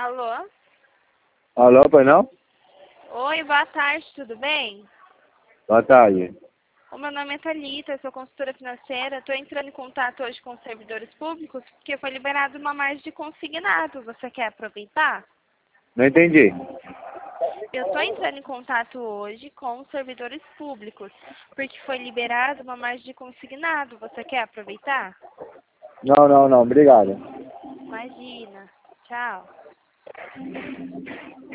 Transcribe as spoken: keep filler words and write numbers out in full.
Alô? Alô, pai não? Oi, boa tarde, tudo bem? Boa tarde. O meu nome é Thalita, eu sou consultora financeira. Estou entrando em contato hoje com os servidores públicos porque foi liberado uma margem de consignado. Você quer aproveitar? Não entendi. Eu estou entrando em contato hoje com os servidores públicos porque foi liberado uma margem de consignado. Você quer aproveitar? Não, não, não. Obrigado. Imagina. Tchau.